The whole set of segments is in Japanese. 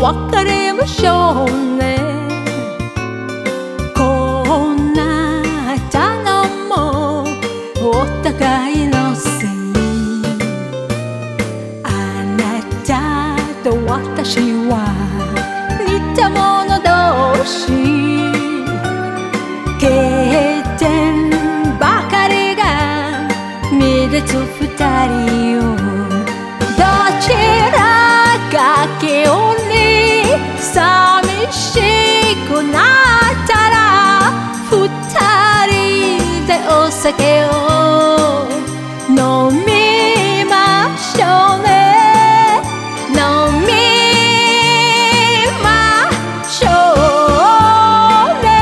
別れましょうね。こうなったのもお互いのせい。あなたと私は似た者同士。欠点ばかりが目立つ二人を、どちらか急に寂しくなったら二人でお酒を飲みましょうね。飲みましょうね。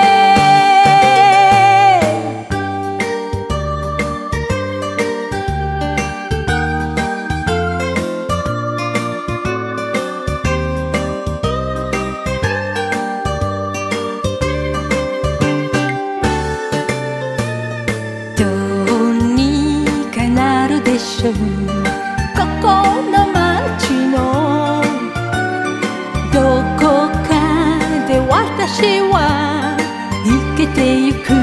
どうにかなるでしょう、ここの街のどこかで私は生きてゆく。